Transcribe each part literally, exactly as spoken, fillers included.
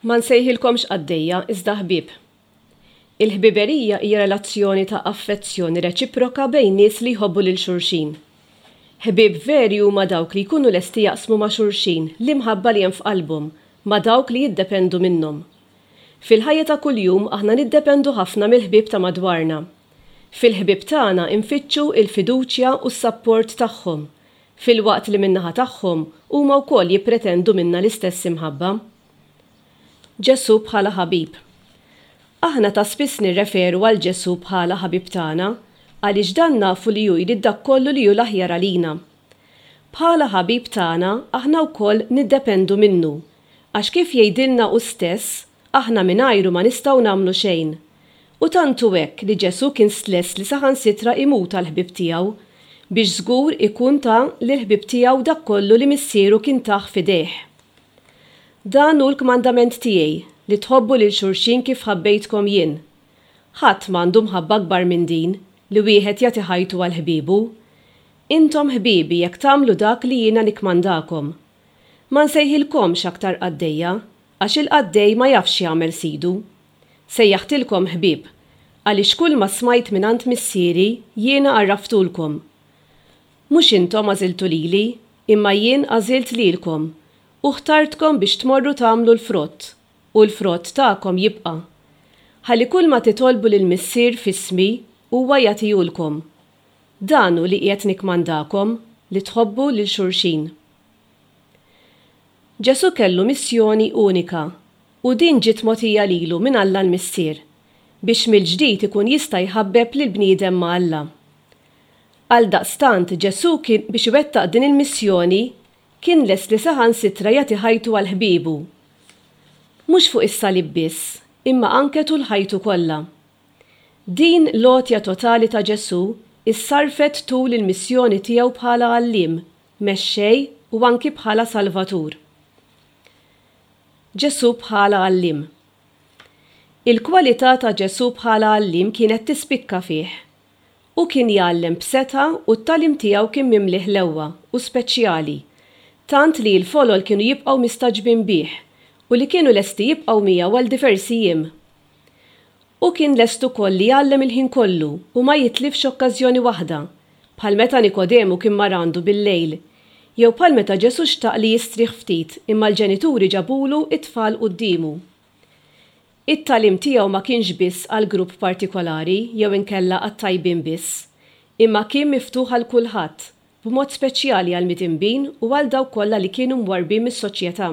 Ma nsejħilkomx għaddejja iżda ħbieb. Il-ħbiberija hija relazzjoni ta' affezzjoni reċiproka bejn nies li jħobbu lil xulxin. Ħbieb veri huma dawk li jkunu lesti jaqsmu ma' xulxin l-imħabba li hemm f'qalbhom ma' dawk li jiddependu minnhom. Fil-ħajja ta' kuljum aħna niddependu ħafna mill-ħbieb ta' madwarna. Fil-ħbieb tagħna infittxu il-fiduċja u s-sapport tagħhom, filwaqt li min-naħa tagħhom huma wkoll jippretendu minna l-istess imħabba. Ġesu bħala ħabib. Aħna ta' spiss nirreferu għal Ġesu bħala ħabib tagħna għaliex dan nafu li hu jrid dak kollu li hu l-aħjar għalina. Bħala ħabib tagħna aħna wkoll niddependu minnu, għax kif jgħidilna hu stess aħna mingħajru ma nistgħu nagħmlu xejn. U tantu hekk li Ġesu kien stless li saħansitra imut għall-ħbieb tiegħu biex żgur ikun ta' lill-ħbieb tiegħu dak kollu li missieru kien taħ fidejh. Dan hu l-kmandament tiegħi li tħobbu lil xulxin kif ħabbejtkom jien. Ħadd m'għandu mħabba akbar minn din li wieħed jagħti ħajtu għal ħbiebu. Intom ħbiebi jekk tagħmlu dak li jiena nikmandakom. Ma nsejħilkomx aktar qaddejja għax il-qaddej ma jafx jagħmel sidu. Sejjaħtilkom ħbieb għaliex kull ma smajt mingħand missieri jiena għarraftulkom. Mhux intom għażiltu lili, imma jien għażilt lilkom u ħtartkom biex tmorru tagħmlu l-frott u l-frott tagħkom jibqa'. Ħalli kull ma titolbu lil missier f'ismi huwa jagħtihulkom. Dan hu li qiegħed nikmandakom li tħobbu lil xulxin. Ġesu kellu missjoni unika u din ġiet mogħtija lilu minn Alla l-missier biex mill-ġdid ikun jista' jħabbeb lil bniedem ma' Alla. Għaldaqstant Ġesu kien biex iwettaq din il-missjoni kien lest li saħansitra jagħti ħajtu għal ħbiebu. Mhux fuq is-salib biss, imma anke tul ħajtu kollha. Din l-għotja totali ta' Ġesu issarfet tul il-missjoni tiegħu bħala għalliem, mexxej u anki bħala Salvatur. Ġesu bħala għalliem. Il-kwalità ta' Ġesu bħala għalliem kienet tispikka fih. U kien jgħallem b'seta u t-talim tiegħu kien mimlih lewwa u speċjali, tant li l-folol kienu jibqgħu mistaġbin bih u li kienu lesti jibqgħu miegħu għal diversi jiem. U kien lest ukoll li jgħallem il-ħin kollu u ma jitlifx okkażjoni waħda, bħal meta Nikodemu kien marandu bil-lejl, jew bħal meta Ġesu xtaq li jistrieħ ftit imma l-ġenituri ġabulu it-tfal qudiemu. It-talim tiegħu ma kienx biss għal grupp partikolari jew inkella għat-tajbin biss, imma kien miftuħ għal kulħadd, b'mod speċjali għal mitinbin u għal dawk kollha li kienu mwarbin mis-soċjetà.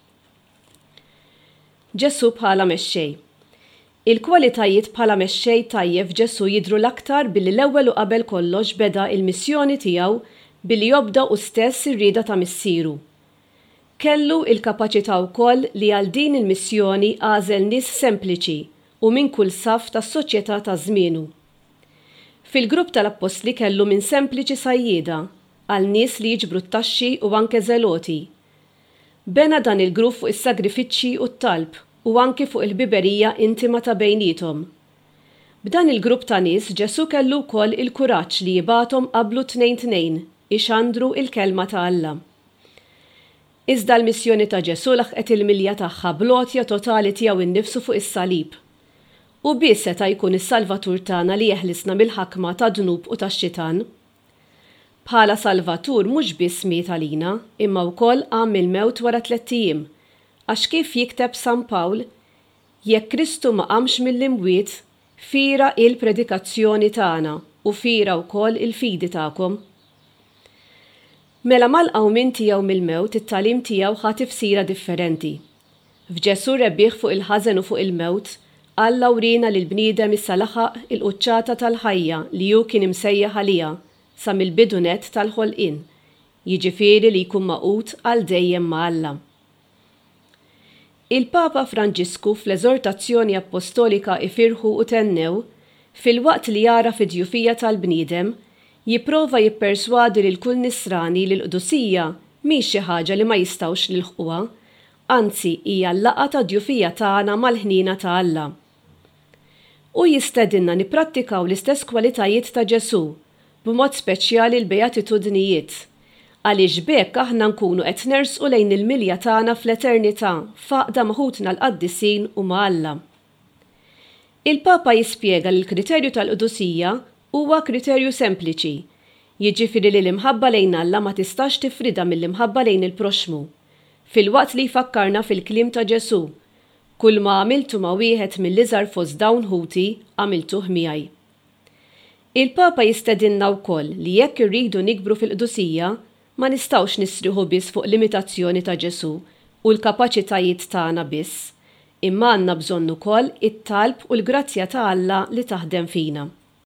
Ġesu bħala mexxej. Il-kwalitajiet bħala mexxej tajjeb Ġesu jidhru l-aktar billi l-ewwel u qabel kollox beda il-missjoni tiegħu billi jobda hu stess ir-rieda ta' missieru. Kellu il-kapaċità wkoll li għal din il-missjoni għażel nies sempliċi u minn kull saf tas-soċjetà ta' żmienu. Fil-grupp tal-Apostli kellu minn sempliċi sajjieda għal nies li jiġbru t-taxxi u anke żeloti. Bena dan il-grupp fuq is-sagrifiċċji u t-talb u anke fuq il-biberija intima ta' bejnietom. B'dan il-grupp ta' nies Ġesu kellu wkoll il-kuraġġ li jibatom qablu tnejn tnejn ixandru il-kelma ta' Alla. Iżda l-missjoni ta' Ġesu laħqet il-milja tagħha bl-għotja totali tiegħu innifsu fuq is-salib. U biss seta' jkun is-Salvatur tagħna li jeħlisna mill-ħakma ta' dnub u tax-xitan. Bħala Salvatur mhux biss miet għalina, imma wkoll qam mill-mewt wara tliet ijiem, għax kif jikteb San Pawl, jekk Kristu ma qamx mill-imwiet, fira il-predikazzjoni tagħna u fira wkoll il-fidi tagħkom. Mela mal-qawmin tiegħu mill-mewt it-talim tiegħu ħa tifsira differenti. F'Ġesu rebbieħ fuq il-ħażen u fuq il-mewt, Alla urina lil bniedem issa laħaq il-quċċata tal-ħajja li hu kien imsejjaħ għaliha sa mill-bidunet tal-ħolqien, jiġifieri li jkun maqut għal dejjem ma' Alla. Il-Papa Franġisku fl-eżortazzjoni apostolika ifirħu u tennew, fil-waqt li jara fid-djufija tal-bniedem, jipprova jipperswadi lil kull nisrani li l-qdusija mhix xi ħaġa li ma jistgħux jilħquha, anzi hija l-laqgħa ta' djufija tagħna mal-ħnina ta' Alla. U jistedinna nipprattikaw l-istess kwalitajiet ta' Ġesu, b'mod speċjali l-bejatitudnijiet, għaliex bekk aħna nkunu qed nersqu lejn il-milja tagħna fl-eternità faqda maħutna l-qaddisin u ma' Alla. Il-Papa jispjega li l-kriterju tal-qudusija huwa kriterju sempliċi, jiġifieri li l-imħabba lejn Alla ma tistax tifrida mill-imħabba lejn il-proxmu, filwaqt li jfakkarna fil-kliem ta' Ġesu, kull ma għamiltu ma' wieħed mill-iżgħar fost dawn ħuti għamiltuh miegħi. Il-Papa jistedinna wkoll li jekk irridu nikbru fil-qdusija ma nistgħux nisriħu biss fuq limitazzjoni ta' Ġesu u l-kapaċitajiet tagħna biss, imma għandna bżonn ukoll it-talb u l-grazzja ta' Alla li taħdem fina.